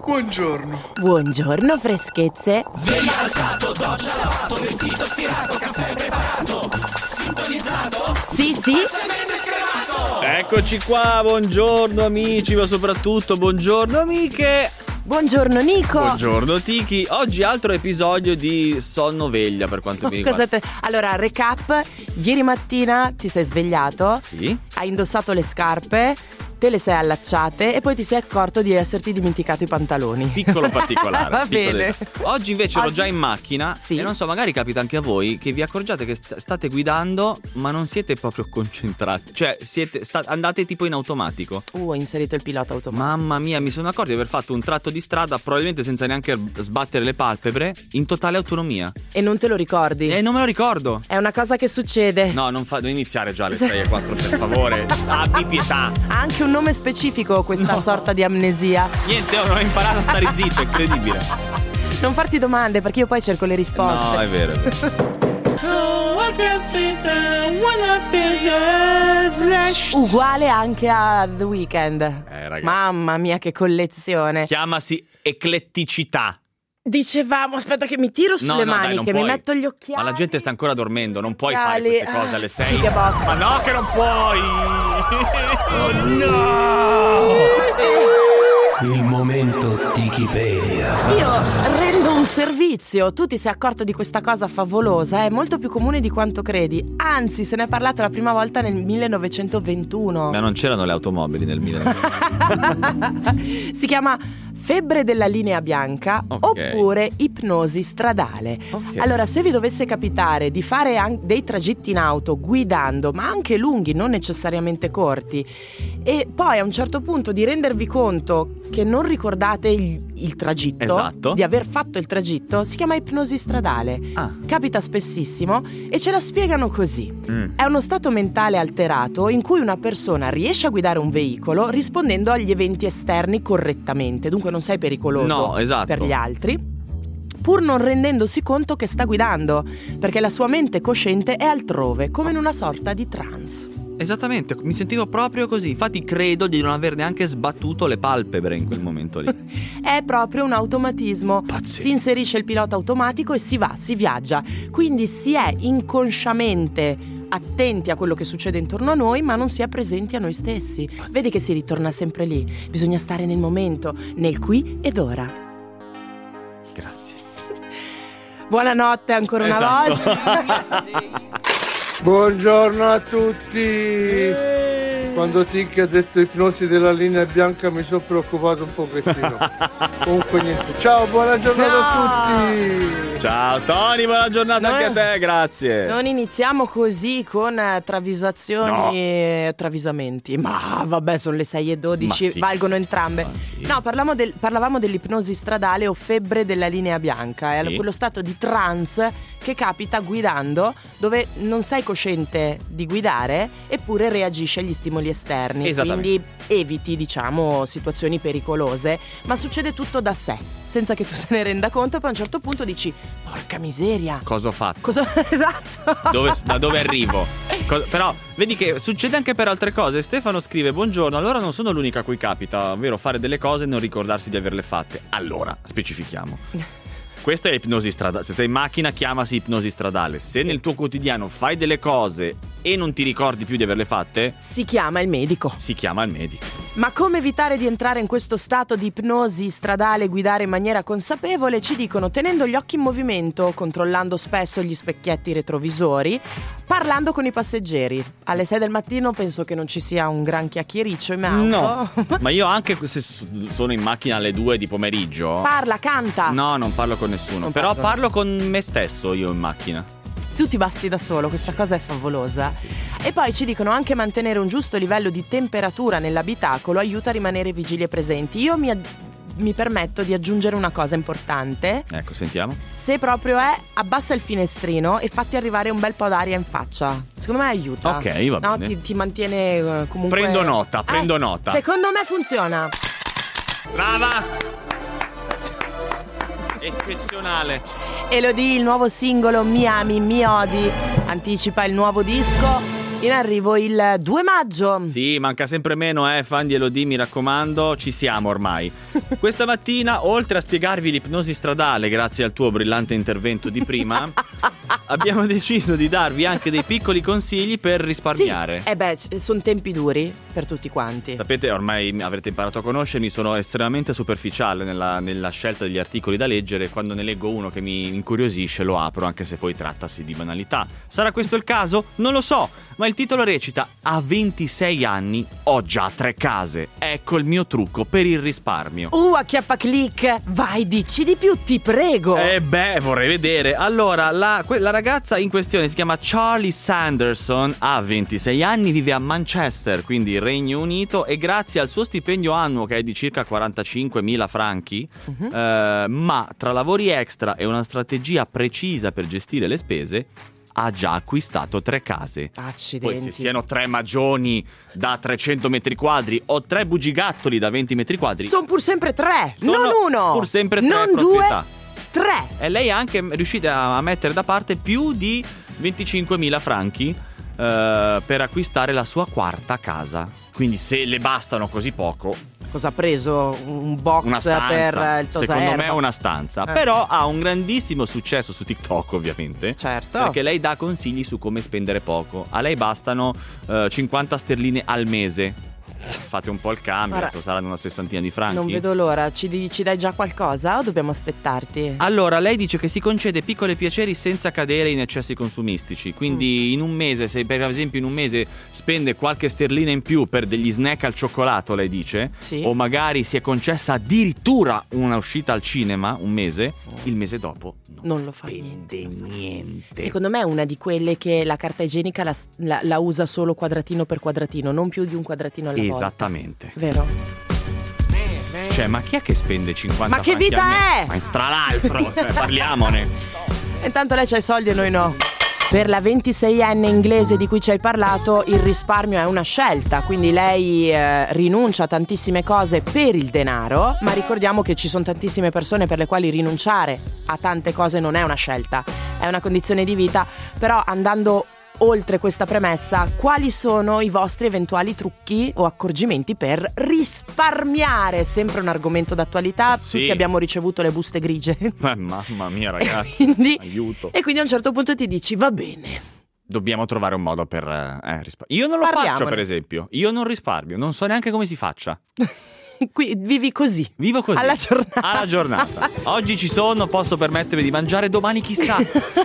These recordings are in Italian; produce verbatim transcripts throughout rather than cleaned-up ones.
Buongiorno. Buongiorno, freschezze. Sveglia alzato, doccia lavato, vestito stirato, caffè preparato, sintonizzato. Sì, sì. Parzialmente scremato. Eccoci qua, buongiorno amici, ma soprattutto buongiorno amiche. Buongiorno Nico. Buongiorno Tiki. Oggi altro episodio di sonno-veglia per quanto mi riguarda. Cosa te... Allora, recap. Ieri mattina ti sei svegliato. Sì. Hai indossato le scarpe, te le sei allacciate e poi ti sei accorto di esserti dimenticato i pantaloni. Piccolo particolare. Va piccolo bene. detto. Oggi invece ero Oggi... già in macchina. Sì. E non so, magari capita anche a voi che vi accorgiate che st- state guidando ma non siete proprio concentrati. Cioè siete sta- andate tipo in automatico. Uh, ho inserito il pilota automatico. Mamma mia, mi sono accorto di aver fatto un tratto di strada probabilmente senza neanche sbattere le palpebre, in totale autonomia. E non te lo ricordi? E non me lo ricordo. È una cosa che succede. No, non, fa- non iniziare già alle sei e quattro, per favore. Abbi pietà. Ha anche un nome specifico questa No. sorta di amnesia. Niente, ho imparato a stare zitto, è incredibile. Non farti domande perché io poi cerco le risposte. No, è vero, è vero. Uguale anche a The Weeknd. Eh, ragazzi. Mamma mia, che collezione. Chiamasi ecletticità. Dicevamo, aspetta che mi tiro sulle No, no, dai, mani, non che mi puoi. metto gli occhiali. Ma la gente sta ancora dormendo, non puoi Occhiali. fare queste cose alle Ah, sei. sì che posso. Ma no, che non puoi. Oh no! Il momento Tikipedia. Io rendo un servizio. Tu ti sei accorto di questa cosa favolosa? È molto più comune di quanto credi. Anzi, se ne è parlato la prima volta nel millenovecentoventuno. Ma non c'erano le automobili nel millenovecento. Si chiama febbre della linea bianca, Ok. oppure ipnosi stradale. Ok. Allora, se vi dovesse capitare di fare an- dei tragitti in auto guidando, ma anche lunghi, non necessariamente corti, e poi a un certo punto di rendervi conto che non ricordate il, il tragitto, Esatto. di aver fatto il tragitto, si chiama ipnosi stradale. Ah. Capita spessissimo e ce la spiegano così. Mm. È uno stato mentale alterato in cui una persona riesce a guidare un veicolo rispondendo agli eventi esterni correttamente, dunque non sei pericoloso No, esatto. per gli altri, pur non rendendosi conto che sta guidando, perché la sua mente cosciente è altrove, come in una sorta di trance. Esattamente, mi sentivo proprio così. Infatti credo di non aver neanche sbattuto le palpebre in quel momento lì. È proprio un automatismo. Pazzesco. Si inserisce il pilota automatico e si va, si viaggia. Quindi si è inconsciamente attenti a quello che succede intorno a noi, ma non si è presenti a noi stessi. Vedi che si ritorna sempre lì. Bisogna stare nel momento, nel qui ed ora. Grazie. Buonanotte ancora una Esatto. volta. Buongiorno a tutti. Quando Tiki ha detto ipnosi della linea bianca mi sono preoccupato un pochettino. Comunque niente. Ciao, buona giornata No. a tutti. Ciao Tony, buona giornata No. anche a te, grazie. Non iniziamo così con eh, travisazioni e travisamenti. Ma vabbè, sono le sei e dodici, Ma sì. valgono entrambe. Ma sì. No, parlavamo, del- parlavamo dell'ipnosi stradale o febbre della linea bianca. È Sì. quello stato di trance che capita guidando, dove non sei cosciente di guidare, eppure reagisci agli stimoli esterni. Esattamente. Quindi eviti, diciamo, situazioni pericolose, ma succede tutto da sé, senza che tu te ne renda conto, e poi a un certo punto dici: porca miseria. Cosa ho fatto? Cosa? Esatto. Dove- da dove arrivo? Co- però vedi che succede anche per altre cose. Stefano scrive: buongiorno, allora non sono l'unica a cui capita, ovvero fare delle cose e non ricordarsi di averle fatte. Allora, specifichiamo. Questa è ipnosi stradale. Se sei in macchina, chiamasi ipnosi stradale. Se nel tuo quotidiano fai delle cose e non ti ricordi più di averle fatte, Si chiama il medico. si chiama il medico. Ma come evitare di entrare in questo stato di ipnosi stradale e guidare in maniera consapevole? Ci dicono tenendo gli occhi in movimento, controllando spesso gli specchietti retrovisori, parlando con i passeggeri. Alle sei del mattino penso che non ci sia un gran chiacchiericcio in auto. No, ma io anche se sono in macchina alle due di pomeriggio. Parla, canta. No, non parlo con nessuno. Non Però parlo. parlo con me stesso io in macchina. Tu ti basti da solo, questa cosa è favolosa. E poi ci dicono anche mantenere un giusto livello di temperatura nell'abitacolo aiuta a rimanere vigili e presenti. Io mi, mi permetto di aggiungere una cosa importante. Ecco, sentiamo. Se proprio è, abbassa il finestrino e fatti arrivare un bel po' d'aria in faccia. Secondo me aiuta. Ok, va No, bene. ti, ti mantiene eh, comunque. Prendo nota, Eh, prendo nota. Secondo me funziona. Brava! Eccezionale. Elodie, il nuovo singolo Mi ami, mi odi, anticipa il nuovo disco. In arrivo il due maggio. Sì, manca sempre meno, eh, fan di Elodie, mi raccomando, ci siamo ormai. Questa mattina, oltre a spiegarvi l'ipnosi stradale, grazie al tuo brillante intervento di prima, abbiamo deciso di darvi anche dei piccoli consigli per risparmiare. Sì. Eh beh, sono tempi duri per tutti quanti. Sapete, ormai avrete imparato a conoscermi, sono estremamente superficiale nella, nella scelta degli articoli da leggere. Quando ne leggo uno che mi incuriosisce lo apro, anche se poi trattasi di banalità. Sarà questo il caso? Non lo so, ma il titolo recita: a ventisei anni ho già tre case. Ecco il mio trucco per il risparmio. Uh, acchiappa click. Vai, dici di più, ti prego. Eh beh, vorrei vedere. Allora, la, que- la ragazza in questione si chiama Charlie Sanderson, ha ventisei anni, vive a Manchester, quindi Regno Unito, e grazie al suo stipendio annuo, che è di circa quarantacinquemila franchi, uh-huh. eh, ma tra lavori extra e una strategia precisa per gestire le spese, ha già acquistato tre case. Accidenti. Poi se siano tre magioni da trecento metri quadri o tre bugigattoli da venti metri quadri, sono pur sempre tre, sono non uno, pur sempre tre non proprietà. Due, tre. E lei è anche riuscita a mettere da parte più di venticinquemila franchi eh, per acquistare la sua quarta casa. Quindi se le bastano così poco, cosa ha preso? Un box una stanza, per il tosaerba? Secondo me è una stanza. eh. Però ha un grandissimo successo su TikTok, ovviamente. Certo. Perché lei dà consigli su come spendere poco. A lei bastano eh, cinquanta sterline al mese. Fate un po' il cambio, adesso saranno una sessantina di franchi. Non vedo l'ora, ci, ci dai già qualcosa o dobbiamo aspettarti? Allora, lei dice che si concede piccoli piaceri senza cadere in eccessi consumistici. Quindi mm. in un mese, se per esempio in un mese spende qualche sterlina in più per degli snack al cioccolato, lei dice, sì. o magari si è concessa addirittura una uscita al cinema un mese, il mese dopo non, non lo fa spende niente. niente. Secondo me è una di quelle che la carta igienica la, la, la usa solo quadratino per quadratino, non più di un quadratino alla volta. Esattamente. Vero? Cioè, ma chi è che spende cinquanta Ma che franchi vita al mese? è? Ma tra l'altro, cioè, parliamone. Intanto lei c'ha i soldi e noi no. Per la ventiseienne inglese di cui ci hai parlato, il risparmio è una scelta, quindi lei eh, rinuncia a tantissime cose per il denaro, ma ricordiamo che ci sono tantissime persone per le quali rinunciare a tante cose non è una scelta, è una condizione di vita. Però andando oltre questa premessa, quali sono i vostri eventuali trucchi o accorgimenti per risparmiare? Sempre un argomento d'attualità, sì. Tutti abbiamo ricevuto le buste grigie. Eh, mamma mia, ragazzi, quindi, aiuto. E quindi a un certo punto ti dici, va bene, dobbiamo trovare un modo per eh, risparmiare. Io non lo Parliamone. faccio, per esempio. Io non risparmio, non so neanche come si faccia. Qui vivi così. Vivo così. Alla giornata. Alla giornata. Oggi ci sono, posso permettermi di mangiare, domani chissà.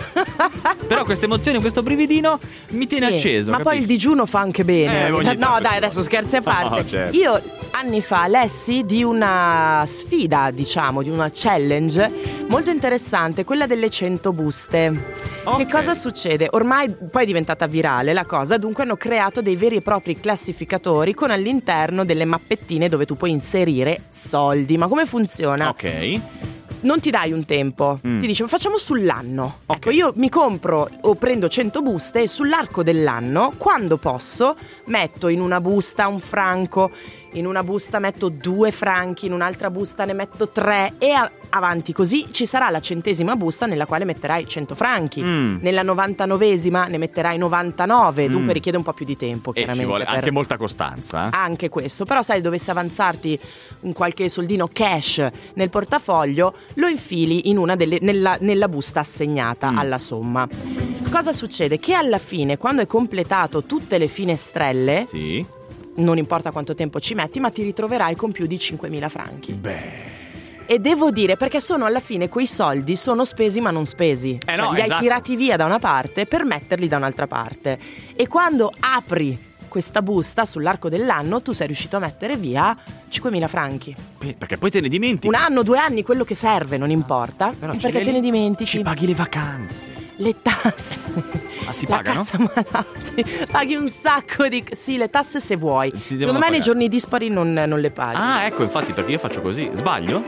Però questa emozione, questo brividino mi tiene sì, acceso. Ma capisci? poi il digiuno fa anche bene. Eh, ogni no, tanto dai, sì. adesso scherzi a parte. No, certo. Io anni fa lessi di una sfida, diciamo, di una challenge molto interessante, quella delle cento buste. Okay. Che cosa succede? Ormai poi è diventata virale la cosa, dunque hanno creato dei veri e propri classificatori con all'interno delle mappettine dove tu puoi inserire soldi. Ma come funziona? Ok. Non ti dai un tempo, mm. ti dice facciamo sull'anno. Okay. Ecco, io mi compro o prendo cento buste e sull'arco dell'anno, quando posso, metto in una busta un franco, in una busta metto due franchi, in un'altra busta ne metto tre e a- avanti così. Ci sarà la centesima busta nella quale metterai cento franchi, mm. nella novantanovesima ne metterai novantanove, mm. dunque richiede un po' più di tempo, E chiaramente. ci vuole per... anche molta costanza. Eh? Anche questo, però sai, dovesse avanzarti un qualche soldino cash nel portafoglio, lo infili in una delle, nella, nella busta assegnata mm. alla somma. Cosa succede? Che alla fine, quando hai completato tutte le finestrelle, sì. non importa quanto tempo ci metti, ma ti ritroverai con più di cinquemila franchi. Beh. E devo dire, perché sono alla fine quei soldi sono spesi ma non spesi. Eh cioè, no, li esatto. hai tirati via da una parte per metterli da un'altra parte. E quando apri questa busta sull'arco dell'anno, tu sei riuscito a mettere via cinquemila franchi. Perché poi te ne dimentichi. Un anno, due anni, quello che serve, non importa. Però perché te ne dimentichi. Ci paghi le vacanze. Le tasse. Ah, si la pagano? cassa malati. Paghi un sacco di... Sì, le tasse se vuoi. Si Secondo me pagare. nei giorni dispari non, non le paghi. Ah, ecco, infatti, perché io faccio così. Sbaglio?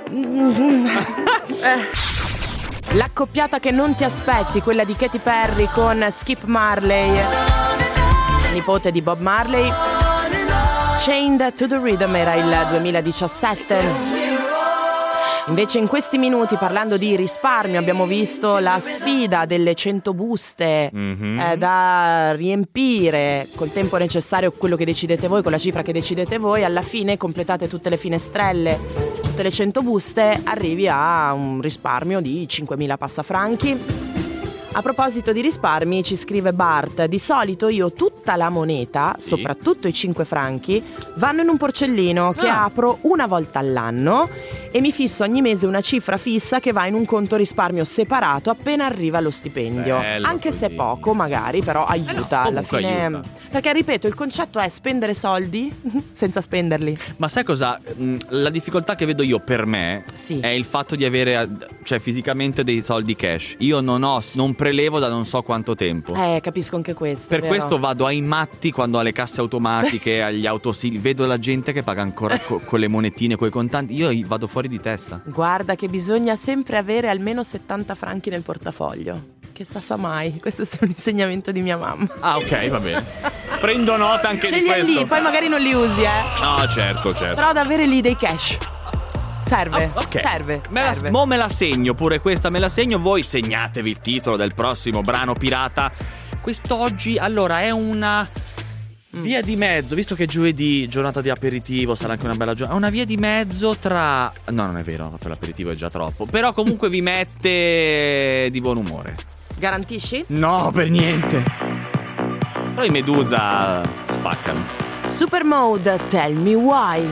eh. L'accoppiata che non ti aspetti, quella di Katy Perry con Skip Marley, nipote di Bob Marley. Chained to the Rhythm era il duemiladiciassette. Invece in questi minuti, parlando di risparmio, abbiamo visto la sfida delle cento buste mm-hmm. eh, da riempire col tempo necessario, quello che decidete voi, con la cifra che decidete voi. Alla fine completate tutte le finestrelle, tutte le cento buste, arrivi a un risparmio di cinquemila passafranchi. A proposito di risparmi, ci scrive Bart: di solito io tutta la moneta, sì. soprattutto i cinque franchi, vanno in un porcellino che ah. apro una volta all'anno e mi fisso ogni mese una cifra fissa che va in un conto risparmio separato appena arriva lo stipendio. Bello, Anche così. se poco magari, però aiuta eh no, alla fine aiuta. Perché ripeto, il concetto è spendere soldi senza spenderli. Ma sai cosa? La difficoltà che vedo io per me Sì. è il fatto di avere, cioè fisicamente, dei soldi cash. Io non ho, non prelevo da non so quanto tempo. Eh, capisco anche questo. Per vero? questo vado ai matti quando alle casse automatiche, agli autosili, vedo la gente che paga ancora co- con le monetine, coi contanti. Io vado fuori di testa. Guarda che bisogna sempre avere almeno settanta franchi nel portafoglio. Che sa sa mai, questo è un insegnamento di mia mamma. Ah, ok, va bene. Prendo nota anche Ce di li hai questo. lì, poi magari non li usi, eh. No, certo, certo. Però ad avere lì dei cash serve, Ah, ok. serve, Me la, serve. mo me la segno pure questa, me la segno. Voi segnatevi il titolo del prossimo brano pirata. Quest'oggi, allora, è una via di mezzo, visto che è giovedì, giornata di aperitivo, sarà anche una bella giornata. È una via di mezzo tra... No, non è vero, per l'aperitivo è già troppo. Però comunque vi mette di buon umore. Garantisci? No, per niente. Però i Medusa spaccano. Super Mode, Tell Me Why.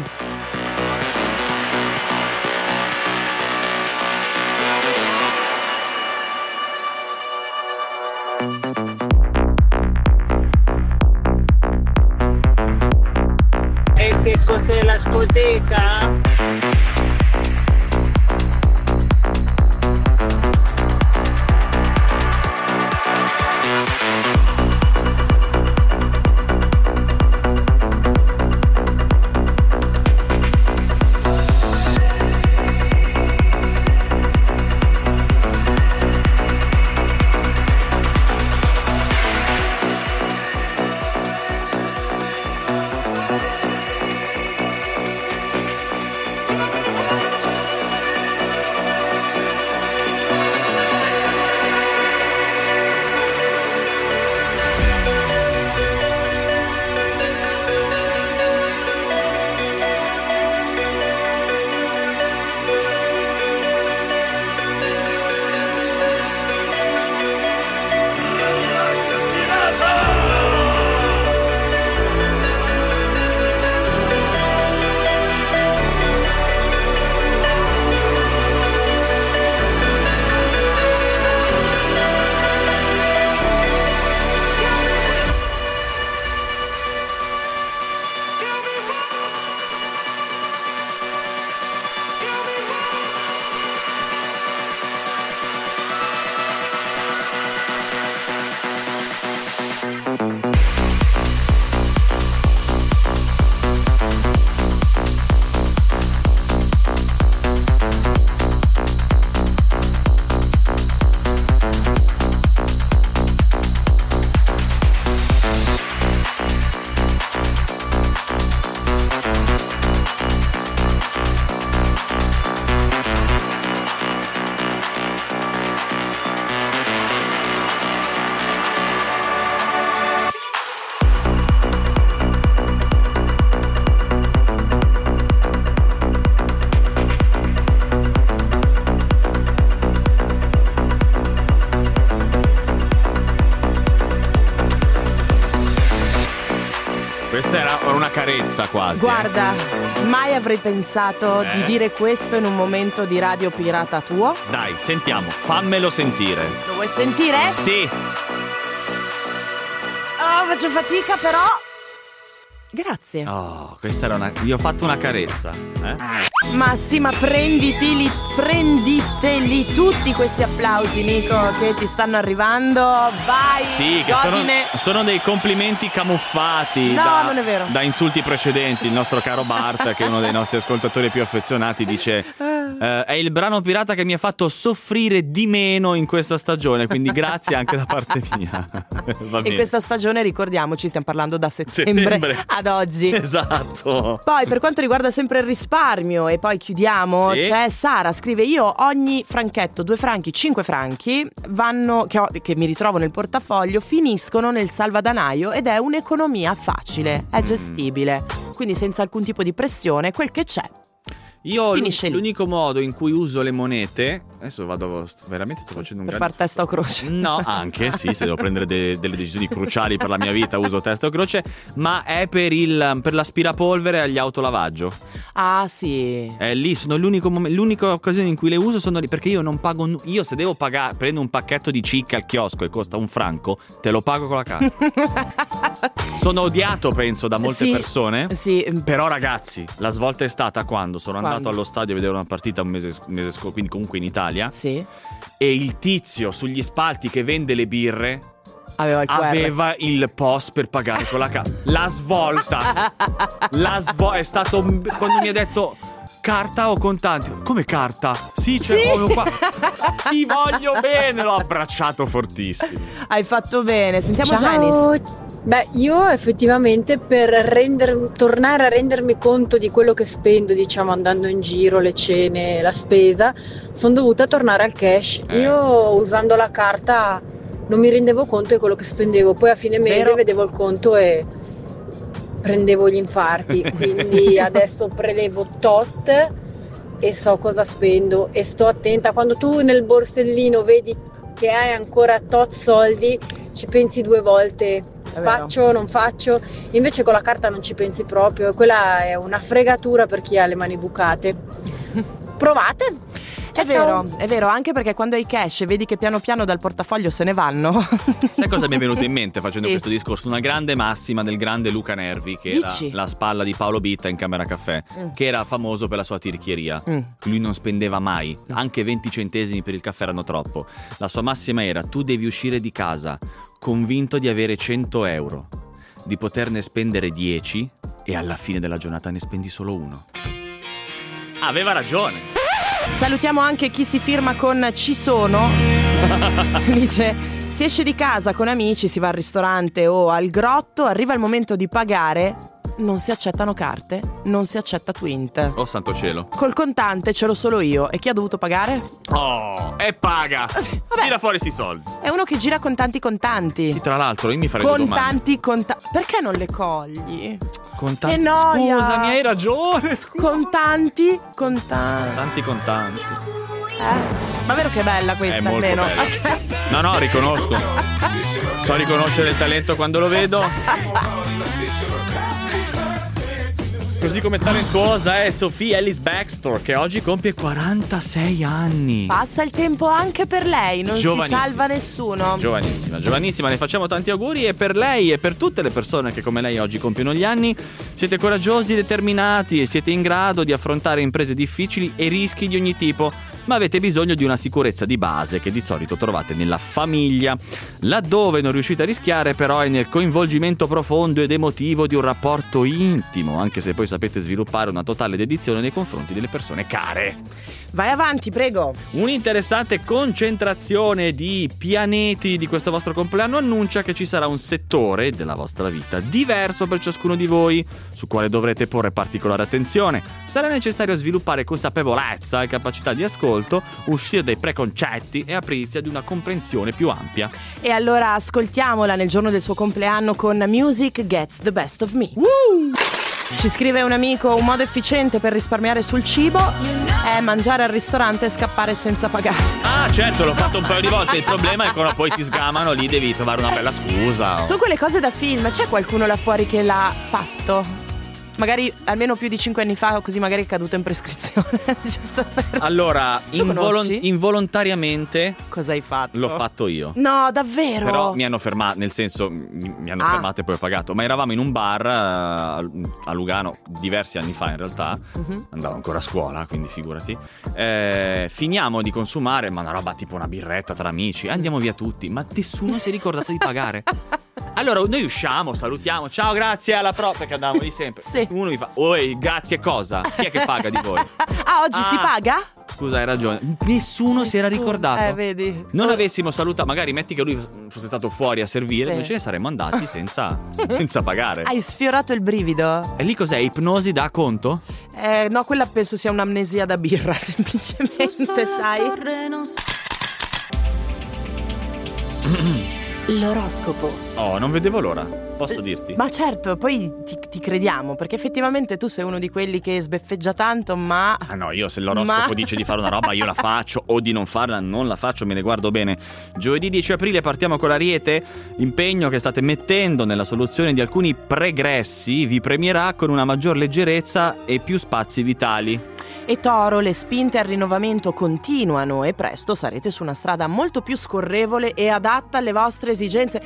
E che cos'è la scusetta? Questa era una carezza quasi. Guarda, mai avrei pensato Eh? di dire questo in un momento di radio pirata tuo. eh. Dai, sentiamo, fammelo sentire. Lo vuoi sentire? Sì. Oh, faccio fatica però. Grazie. Oh, questa era una... Gli ho fatto una carezza, eh? Ma sì, ma prenditeli, prenditeli tutti questi applausi, Nico, che ti stanno arrivando. Vai, Sì, che sono, godine. sono dei complimenti camuffati No, da, non è vero. da insulti precedenti. Il nostro caro Bart, che è uno dei nostri ascoltatori più affezionati, dice eh, è il brano pirata che mi ha fatto soffrire di meno in questa stagione, quindi grazie anche da parte mia. Va In bene. questa stagione, ricordiamoci, stiamo parlando da settembre, Settembre. ad oggi. Esatto. Poi, per quanto riguarda sempre il risparmio e poi chiudiamo. Sì. C'è Sara, scrive: io ogni franchetto, due franchi, cinque franchi vanno che, ho, che mi ritrovo nel portafoglio finiscono nel salvadanaio ed è un'economia facile, è gestibile, quindi senza alcun tipo di pressione, quel che c'è. Io Finisce lì. l'unico modo in cui uso le monete, adesso vado veramente sto facendo un Per grande far testa o croce. No, anche sì, se devo prendere de- delle decisioni cruciali per la mia vita uso testa o croce, ma è per il per l'aspirapolvere agli autolavaggio. Ah sì. È lì, sono l'unico mom- l'unica occasione in cui le uso sono lì, perché io non pago nu- io se devo pagare, prendo un pacchetto di cicca al chiosco e costa un franco, te lo pago con la carta. Sono odiato, penso, da molte Sì, persone. sì. Però ragazzi, la svolta è stata quando sono Quando? andato allo stadio a vedere una partita un mese, un mese scorso, quindi comunque in Italia, Sì. e il tizio sugli spalti che vende le birre Aveva il Q R. aveva il P O S per pagare con la carta. La svolta. La svolta è stato quando mi ha detto carta o contanti. Come carta? Sì, c'è Sì. uno qua. Ti voglio bene, l'ho abbracciato fortissimo. Hai fatto bene. Sentiamo Ciao. Janice. Beh, io effettivamente per render, tornare a rendermi conto di quello che spendo, diciamo andando in giro, le cene, la spesa, sono dovuta tornare al cash. Eh. Io usando la carta non mi rendevo conto di quello che spendevo, poi a fine mese Vero? vedevo il conto e prendevo gli infarti, quindi adesso prelevo tot e so cosa spendo e sto attenta. Quando tu nel borsellino vedi che hai ancora tot soldi, ci pensi due volte. È vero. Faccio, non faccio, invece con la carta non ci pensi proprio, e quella è una fregatura per chi ha le mani bucate. Provate! È vero, è vero, anche perché quando hai cash e vedi che piano piano dal portafoglio se ne vanno. Sai cosa mi è venuto in mente facendo Sì. questo discorso? Una grande massima del grande Luca Nervi, che Dici? era la spalla di Paolo Bitta in Camera Caffè, Mm. che era famoso per la sua tirchieria. Mm. Lui non spendeva mai, anche venti centesimi per il caffè erano troppo. La sua massima era: tu devi uscire di casa convinto di avere cento euro, di poterne spendere dieci e alla fine della giornata ne spendi solo uno. Aveva ragione. Salutiamo anche chi si firma con Ci sono. Dice: si esce di casa con amici, si va al ristorante o al grotto, arriva il momento di pagare, non si accettano carte, non si accetta Twint. Oh santo cielo. Col contante ce l'ho solo io. E chi ha dovuto pagare? Oh, e paga. Tira fuori sti soldi. È uno che gira con tanti contanti. Sì, tra l'altro io mi farei due domande. Contanti, contanti. Perché non le cogli? Contanti. Che noia. Scusami, hai ragione. Scusa. Contanti, contanti. Tanti contanti. Eh? Ma vero che è bella questa, È molto almeno? bella. Ok. No, no, riconosco. So riconoscere il talento quando lo vedo. Così come talentuosa è Sophie Ellis Bextor, che oggi compie quarantasei anni. Passa il tempo anche per lei, non si Giovanissima. salva nessuno. Giovanissima, giovanissima, le facciamo tanti auguri, e per lei e per tutte le persone che come lei oggi compiono gli anni, siete coraggiosi, determinati e siete in grado di affrontare imprese difficili e rischi di ogni tipo, ma avete bisogno di una sicurezza di base che di solito trovate nella famiglia. Laddove non riuscite a rischiare però è nel coinvolgimento profondo ed emotivo di un rapporto intimo, anche se poi sapete sviluppare una totale dedizione nei confronti delle persone care. Vai avanti, prego. Un'interessante concentrazione di pianeti di questo vostro compleanno annuncia che ci sarà un settore della vostra vita diverso per ciascuno di voi, su quale dovrete porre particolare attenzione. Sarà necessario sviluppare consapevolezza e capacità di ascolto, uscire dai preconcetti e aprirsi ad una comprensione più ampia. E allora ascoltiamola nel giorno del suo compleanno con Music Gets the Best of Me. Ci scrive un amico: un modo efficiente per risparmiare sul cibo è mangiare al ristorante e scappare senza pagare. Ah, certo, l'ho fatto un paio di volte. Il problema è che quando poi ti sgamano, lì devi trovare una bella scusa. Sono quelle cose da film. C'è qualcuno là fuori che l'ha fatto? Magari almeno più di cinque anni fa, così magari è caduto in prescrizione. Giusto per... Allora, Tu involo- conosci? involontariamente Cosa hai fatto? l'ho fatto io. No, davvero? Però mi hanno fermato, nel senso mi, mi hanno Ah. fermato e poi ho pagato. Ma eravamo in un bar eh, a Lugano diversi anni fa in realtà. Mhm. Andavo ancora a scuola, quindi figurati. Eh, finiamo di consumare, ma una roba tipo una birretta tra amici. Andiamo via tutti, ma nessuno si è ricordato di pagare. Allora noi usciamo, salutiamo, ciao, grazie, alla prossima, perché andavamo lì sempre. Sì. Uno mi fa: oi, grazie cosa? Chi è che paga di voi? Ah, oggi si Ah. paga? scusa, hai ragione. Nessuno si era ricordato. Eh, vedi. Non avessimo salutato, magari metti che lui fosse stato fuori a servire, Sì. noi ce ne saremmo andati senza, senza pagare. Hai sfiorato il brivido? E lì cos'è? Ipnosi da conto? Eh, no, quella penso sia un'amnesia da birra, semplicemente, sai? L'oroscopo. Oh, non vedevo l'ora, posso dirti? Ma certo, poi ti, ti crediamo, perché effettivamente tu sei uno di quelli che sbeffeggia tanto, ma... Ah no, io se l'oroscopo Ma- dice di fare una roba io la faccio, o di non farla non la faccio, me ne guardo bene. Giovedì dieci aprile partiamo con l'Ariete. L'impegno che state mettendo nella soluzione di alcuni pregressi vi premierà con una maggior leggerezza e più spazi vitali. E Toro, le spinte al rinnovamento continuano e presto sarete su una strada molto più scorrevole e adatta alle vostre esigenze.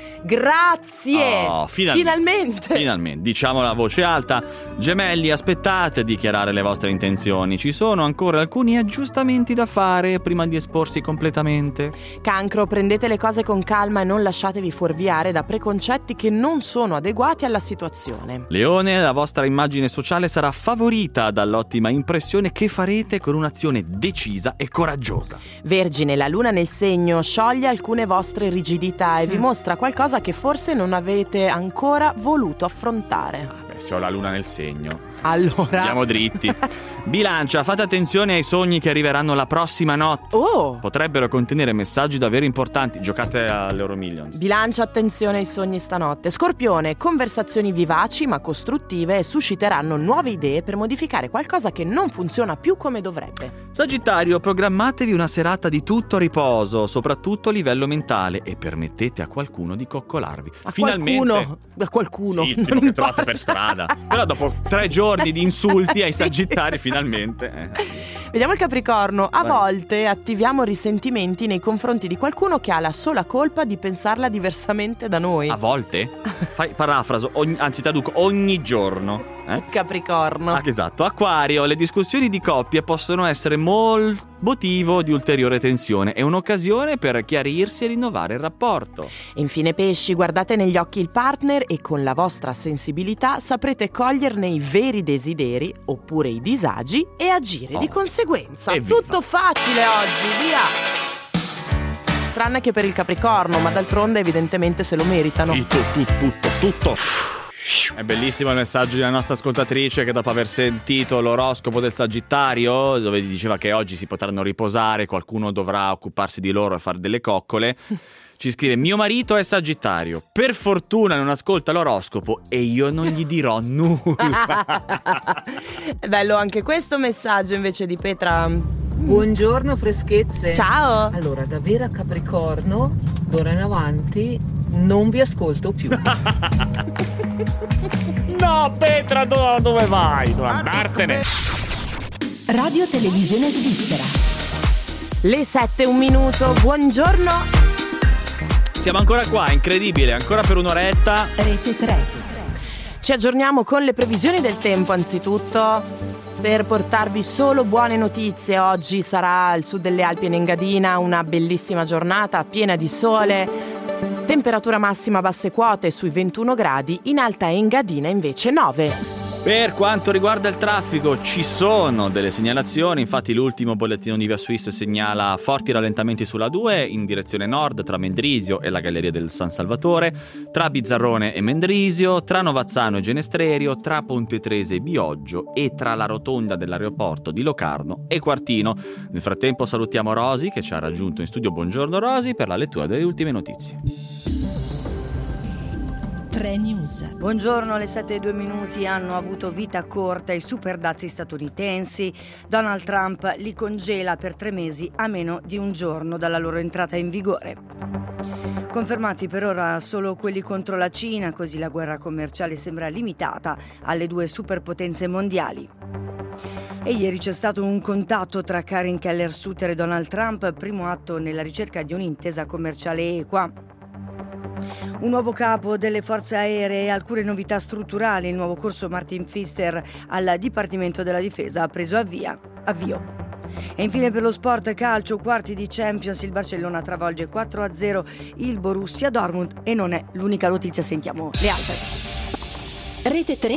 Grazie! Oh, final- Finalmente! Finalmente, diciamola a voce alta. Gemelli, aspettate a dichiarare le vostre intenzioni. Ci sono ancora alcuni aggiustamenti da fare prima di esporsi completamente. Cancro, prendete le cose con calma e non lasciatevi fuorviare da preconcetti che non sono adeguati alla situazione. Leone, la vostra immagine sociale sarà favorita dall'ottima impressione che farete con un'azione decisa e coraggiosa. Vergine, la luna nel segno scioglie alcune vostre rigidità e vi mostra qualcosa che forse non avete ancora voluto affrontare. Beh, se ho la luna nel segno, Allora... andiamo dritti. Bilancia, fate attenzione ai sogni che arriveranno la prossima notte. Oh! Potrebbero contenere messaggi davvero importanti. Giocate all'Euromillions. Bilancia, attenzione ai sogni stanotte. Scorpione, conversazioni vivaci ma costruttive susciteranno nuove idee per modificare qualcosa che non funziona più come dovrebbe. Sagittario, programmatevi una serata di tutto riposo, soprattutto a livello mentale, e permettete a qualcuno di coccolarvi. A Finalmente. qualcuno, a qualcuno. Sì, non tipo che importa. trovate per strada. Però dopo tre giorni di insulti ai Sì. sagittari, finalmente. eh. Vediamo il Capricorno. A Vai. volte attiviamo risentimenti nei confronti di qualcuno che ha la sola colpa di pensarla diversamente da noi. A volte? Fai parafraso, ogni- anzi traduco, ogni giorno. Eh? Capricorno. Ah, esatto. Acquario, le discussioni di coppia possono essere molto motivo di ulteriore tensione. È un'occasione per chiarirsi e rinnovare il rapporto. Infine Pesci, guardate negli occhi il partner e con la vostra sensibilità saprete coglierne i veri desideri oppure i disagi e agire Oh. di conseguenza. Evviva. Tutto facile oggi, via! Tranne che per il Capricorno, ma d'altronde evidentemente se lo meritano. Sì, tu- tu- tutto, tutto. È bellissimo il messaggio della nostra ascoltatrice che dopo aver sentito l'oroscopo del Sagittario, dove diceva che oggi si potranno riposare, qualcuno dovrà occuparsi di loro e fare delle coccole, ci scrive: mio marito è Sagittario, per fortuna non ascolta l'oroscopo e io non gli dirò nulla. È bello anche questo messaggio invece di Petra. Buongiorno freschezze. Ciao! Allora, da vera Capricorno, d'ora in avanti non vi ascolto più. No, Petra, do- dove vai? Dove andartene? Radio Televisione Svizzera. Le sette, un minuto, buongiorno! Siamo ancora qua, incredibile, ancora per un'oretta. Rete tre. Ci aggiorniamo con le previsioni del tempo anzitutto per portarvi solo buone notizie. Oggi sarà al sud delle Alpi in Engadina una bellissima giornata piena di sole. Temperatura massima a basse quote sui ventuno gradi, in alta Engadina invece nove. Per quanto riguarda il traffico ci sono delle segnalazioni, infatti l'ultimo bollettino di Via Swiss segnala forti rallentamenti sulla due in direzione nord tra Mendrisio e la Galleria del San Salvatore, tra Bizzarrone e Mendrisio, tra Novazzano e Genestrerio, tra Ponte Trese e Bioggio e tra la rotonda dell'aeroporto di Locarno e Quartino. Nel frattempo salutiamo Rosi che ci ha raggiunto in studio. Buongiorno Rosi per la lettura delle ultime notizie. tre News. Buongiorno, alle sette e due minuti hanno avuto vita corta i super dazi statunitensi. Donald Trump li congela per tre mesi a meno di un giorno dalla loro entrata in vigore. Confermati per ora solo quelli contro la Cina, così la guerra commerciale sembra limitata alle due superpotenze mondiali. E ieri c'è stato un contatto tra Karin Keller-Sutter e Donald Trump, primo atto nella ricerca di un'intesa commerciale equa. Un nuovo capo delle forze aeree e alcune novità strutturali. Il nuovo corso Martin Pfister al Dipartimento della Difesa ha preso avvia, avvio. E infine per lo sport calcio, quarti di Champions, il Barcellona travolge quattro a zero il Borussia Dortmund e non è l'unica notizia, sentiamo le altre. Rete tre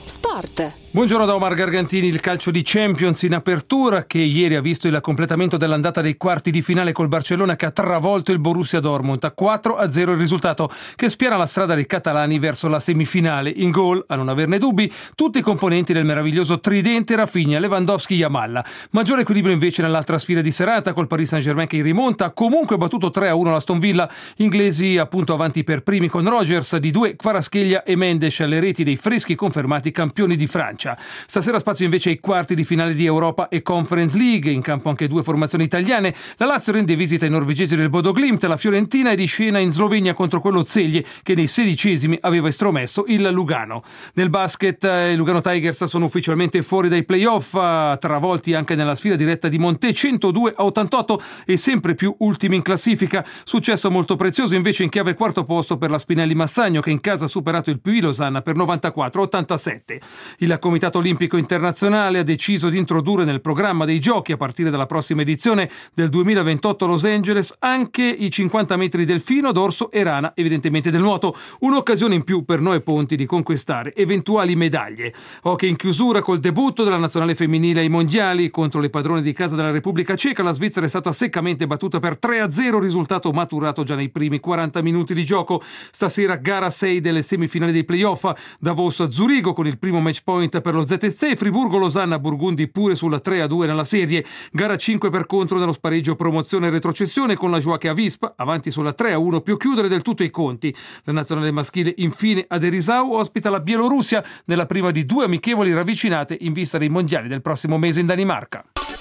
Sport. Buongiorno da Omar Gargantini. Il calcio di Champions in apertura, che ieri ha visto il completamento dell'andata dei quarti di finale col Barcellona, che ha travolto il Borussia Dortmund. A quattro a zero il risultato, che spiana la strada dei catalani verso la semifinale. In gol, a non averne dubbi, tutti i componenti del meraviglioso tridente Rafinha, Lewandowski, Yamal. Maggiore equilibrio invece nell'altra sfida di serata, col Paris Saint-Germain che in rimonta ha comunque battuto tre a uno l'Aston Villa. Inglesi appunto avanti per primi con Rodgers, di due Kvaratskhelia e Mendes, le reti dei freschi confermati campioni di Francia. Stasera spazio invece ai quarti di finale di Europa e Conference League, in campo anche due formazioni italiane. La Lazio rende visita ai norvegesi del Bodo Glimt, la Fiorentina è di scena in Slovenia contro quello Zeglie, che nei sedicesimi aveva estromesso il Lugano. Nel basket i Lugano Tigers sono ufficialmente fuori dai playoff, travolti anche nella sfida diretta di Monté, centodue a ottantotto, e sempre più ultimi in classifica. Successo molto prezioso invece in chiave quarto posto per la Spinelli Massagno, che in casa ha superato il P U I Losanna per novantaquattro a ottantasette. Il Comitato Olimpico Internazionale ha deciso di introdurre nel programma dei giochi a partire dalla prossima edizione del duemilaventotto a Los Angeles anche i cinquanta metri delfino, dorso e rana, evidentemente del nuoto. Un'occasione in più per Noè Ponti di conquistare eventuali medaglie. Hockey in chiusura col debutto della nazionale femminile ai mondiali contro le padrone di casa della Repubblica Ceca. La Svizzera è stata seccamente battuta per tre a zero, risultato maturato già nei primi quaranta minuti di gioco. Stasera gara sei delle semifinali dei playoff, Davos a Zurigo con il primo match point per lo Z S C, Friburgo Losanna Burgundi pure sulla tre a due nella serie. Gara cinque per contro nello spareggio promozione e retrocessione, con la Joachim Visp avanti sulla tre a uno, più chiudere del tutto i conti. La nazionale maschile infine ad Erisau ospita la Bielorussia nella prima di due amichevoli ravvicinate in vista dei mondiali del prossimo mese in Danimarca.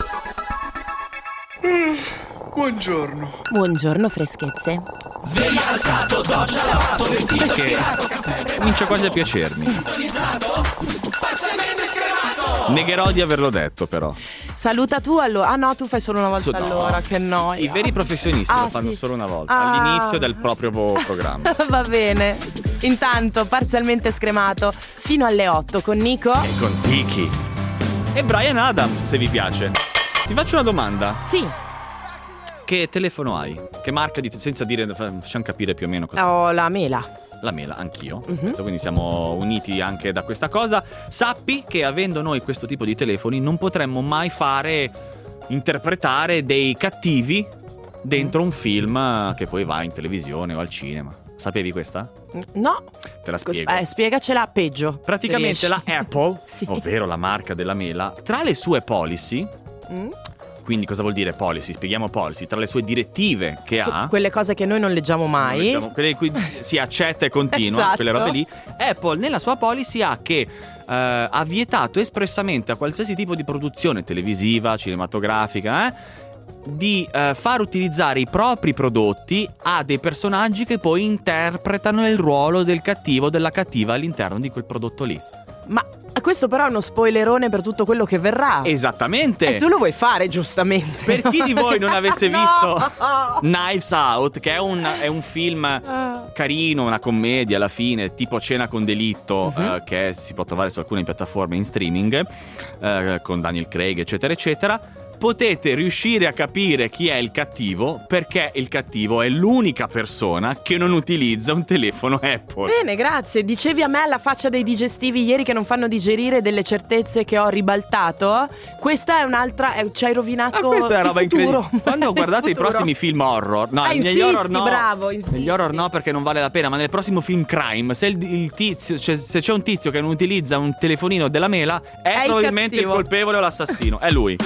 Buongiorno. Buongiorno freschezze. Sveglia alzato, doccia lavato, vestito stirato, caffè comincia quasi a piacermi. sintonizzato, parzialmente scremato. Negherò di averlo detto, però. Saluta tu allora. Ah no, tu fai solo una volta So- no. all'ora, che noia. I veri professionisti Ah, lo fanno sì. solo una volta, Ah. all'inizio del proprio programma. Va bene. Intanto, parzialmente scremato, fino alle otto con Nico. E con Tiki. E Brian Adams, se vi piace. Ti faccio una domanda. Sì. Che telefono hai? Che marca di... senza dire... facciamo capire più o meno cosa... Ho la mela. La mela, anch'io. Mhm. Quindi siamo uniti anche da questa cosa. Sappi che avendo noi questo tipo di telefoni non potremmo mai fare... interpretare dei cattivi dentro un film che poi va in televisione o al cinema. Sapevi questa? No. Te la spiego. Eh, spiegacela peggio. Praticamente se la riesci. Apple, Sì. ovvero la marca della mela, tra le sue policy, Mm? quindi cosa vuol dire policy? Spieghiamo policy, tra le sue direttive che Su- ha, quelle cose che noi non leggiamo mai. diciamo, quelle cui si accetta e continua, Esatto. quelle robe lì, Apple nella sua policy ha che eh, ha vietato espressamente a qualsiasi tipo di produzione televisiva, cinematografica, eh, di eh, far utilizzare i propri prodotti a dei personaggi che poi interpretano il ruolo del cattivo o della cattiva all'interno di quel prodotto lì. Ma questo però è uno spoilerone per tutto quello che verrà. Esattamente. E tu lo vuoi fare, giustamente. Per chi di voi non avesse No! visto Knives Out, che è un, è un film carino, una commedia alla fine, tipo Cena con delitto, Mhm. eh, che si può trovare su alcune piattaforme in streaming, eh, con Daniel Craig, eccetera, eccetera, potete riuscire a capire chi è il cattivo, perché il cattivo è l'unica persona che non utilizza un telefono Apple. Bene, grazie. Dicevi a me alla faccia dei digestivi ieri che non fanno digerire delle certezze che ho ribaltato. Questa è un'altra. eh, ci hai rovinato. Ah, questa è il roba futuro. incredibile. Quando guardate i Il futuro. prossimi film horror, no, Ah, negli insisti, horror no. bravo, insisti. Negli horror no, perché non vale la pena, ma nel prossimo film crime, se il, il tizio, cioè, se c'è un tizio che non utilizza un telefonino della mela, è, È il probabilmente il, cattivo. colpevole o l'assassino. È lui.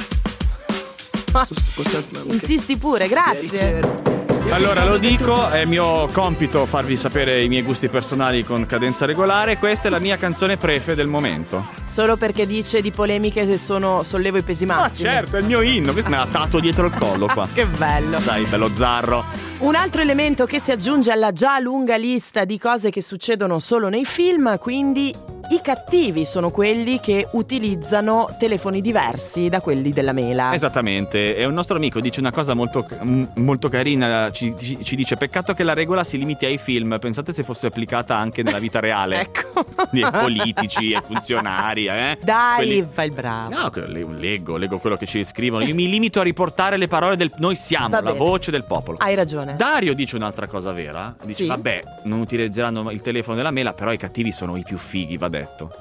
Insisti pure, grazie. Allora lo dico, è mio compito farvi sapere i miei gusti personali con cadenza regolare. Questa è la mia canzone prefe del momento. Solo perché dice di polemiche se sono sollevo i pesi Ma massimi. certo, è il mio inno. Questo me l'ha tatuato dietro il collo qua. Che bello. Dai, bello zarro. Un altro elemento che si aggiunge alla già lunga lista di cose che succedono solo nei film, quindi i cattivi sono quelli che utilizzano telefoni diversi da quelli della mela. Esattamente, e un nostro amico dice una cosa molto, m- molto carina, ci, ci- ci dice: peccato che la regola si limiti ai film, pensate se fosse applicata anche nella vita reale. Ecco. Di politici e funzionari, eh? Dai, Quelli- fai il bravo. No, che le- leggo, leggo quello che ci scrivono. Io mi limito a riportare le parole del noi siamo, Va la bene. voce del popolo. Hai ragione. Dario dice un'altra cosa vera. Dice: Sì. vabbè, non utilizzeranno il telefono della mela, però i cattivi sono i più fighi, va detto.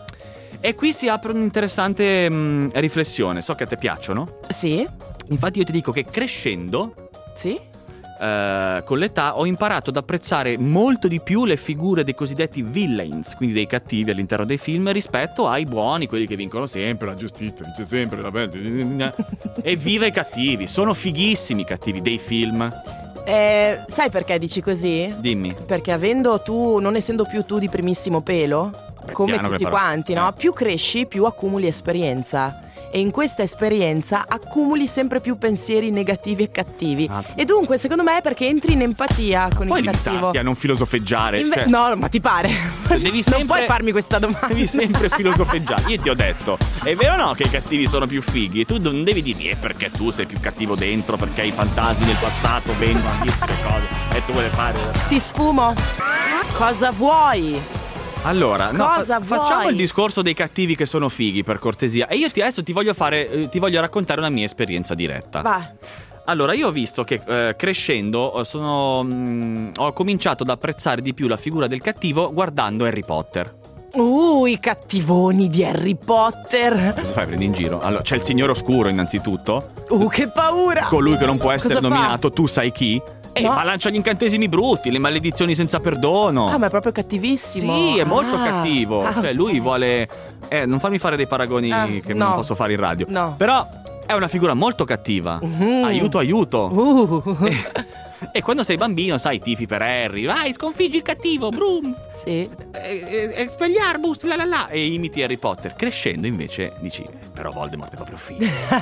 E qui si apre un'interessante mh, riflessione. So che a te piacciono. Sì. Infatti io ti dico che crescendo, sì, eh, con l'età ho imparato ad apprezzare molto di più le figure dei cosiddetti villains, quindi dei cattivi all'interno dei film, rispetto ai buoni, quelli che vincono sempre, la giustizia vince sempre, la bella. E viva i cattivi, sono fighissimi i cattivi dei film. Eh, sai perché dici così? Dimmi. Perché avendo tu, non essendo più tu di primissimo pelo, Beh, come piano tutti che però- quanti, no? eh. Più cresci, più accumuli esperienza. E in questa esperienza accumuli sempre più pensieri negativi e cattivi. Ah. E dunque, secondo me, è perché entri in empatia con Puoi il cattivo. limitarti a non filosofeggiare. Inve- cioè, No, ma ti pare? devi Non sempre- puoi farmi questa domanda. Devi sempre filosofeggiare. Io ti ho detto, è vero o no che i cattivi sono più fighi? Tu non devi dirmi, eh, perché tu sei più cattivo dentro, perché i fantasmi del passato vengono a dirti le cose e tu vuoi fare. Ti sfumo? Cosa vuoi? Allora, no, Cosa fa- facciamo vuoi? il discorso dei cattivi che sono fighi, per cortesia. E io ti, adesso ti voglio fare, eh, ti voglio raccontare una mia esperienza diretta. Va. Allora, io ho visto che eh, crescendo sono, mh, ho cominciato ad apprezzare di più la figura del cattivo guardando Harry Potter. Uh, i cattivoni di Harry Potter. Cosa fai, prendi in giro? Allora, c'è il Signore Oscuro innanzitutto. Uh, che paura. Colui che non può essere Cosa fa? nominato, tu sai chi? E No. ma lancia gli incantesimi brutti, le maledizioni senza perdono. Ah, ma è proprio cattivissimo. Sì, è molto Ah. cattivo. Ah. Cioè, lui vuole. Eh, non farmi fare dei paragoni Ah, che no. non posso fare in radio. No. Però è una figura molto cattiva. Mhm. Aiuto, aiuto. Uh. E quando sei bambino, sai, tifi per Harry. Vai, sconfiggi il cattivo, brum. Sì. Expelliarmus, la la la. E imiti Harry Potter. Crescendo, invece, dici, però Voldemort è proprio figo.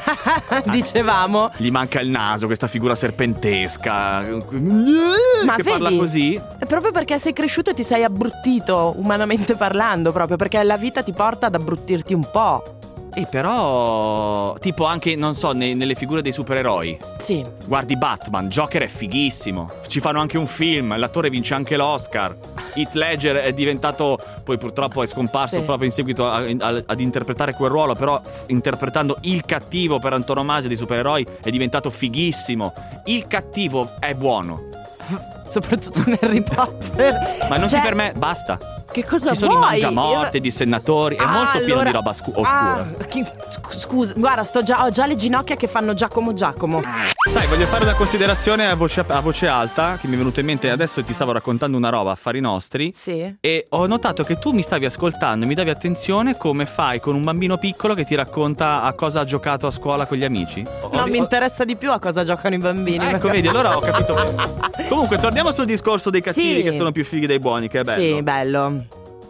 Dicevamo. Gli manca il naso, questa figura serpentesca. Ma che vedi? parla così. È proprio perché sei cresciuto e ti sei abbruttito, umanamente parlando, proprio perché la vita ti porta ad abbruttirti un po'. E però, tipo anche, non so, ne- nelle figure dei supereroi. Sì. Guardi Batman, Joker è fighissimo. Ci fanno anche un film, l'attore vince anche l'Oscar. Heath Ledger è diventato, poi purtroppo è scomparso Sì. proprio in seguito a- a- ad interpretare quel ruolo, però interpretando il cattivo per antonomasia dei supereroi è diventato fighissimo. Il cattivo è buono. Soprattutto in Harry Potter. Ma non Cioè, ti per me, basta. Che cosa Ci sono vuoi? i mangiamorte, i dissennatori, è Ah, molto pieno allora- di roba scu- oscura. Ah, chi- scu- scusa, guarda, sto già, ho già le ginocchia che fanno Giacomo Giacomo. Sai, voglio fare una considerazione a voce, a voce alta che mi è venuta in mente adesso. Ti stavo raccontando una roba, affari nostri. Sì. E ho notato che tu mi stavi ascoltando e mi davi attenzione come fai con un bambino piccolo che ti racconta a cosa ha giocato a scuola con gli amici. Ho- No, ho- mi interessa di più a cosa giocano i bambini. Ecco, vedi, allora ho capito bene. Comunque, torniamo sul discorso dei cattivi Sì. che sono più fighi dei buoni, che è bello. Sì, bello.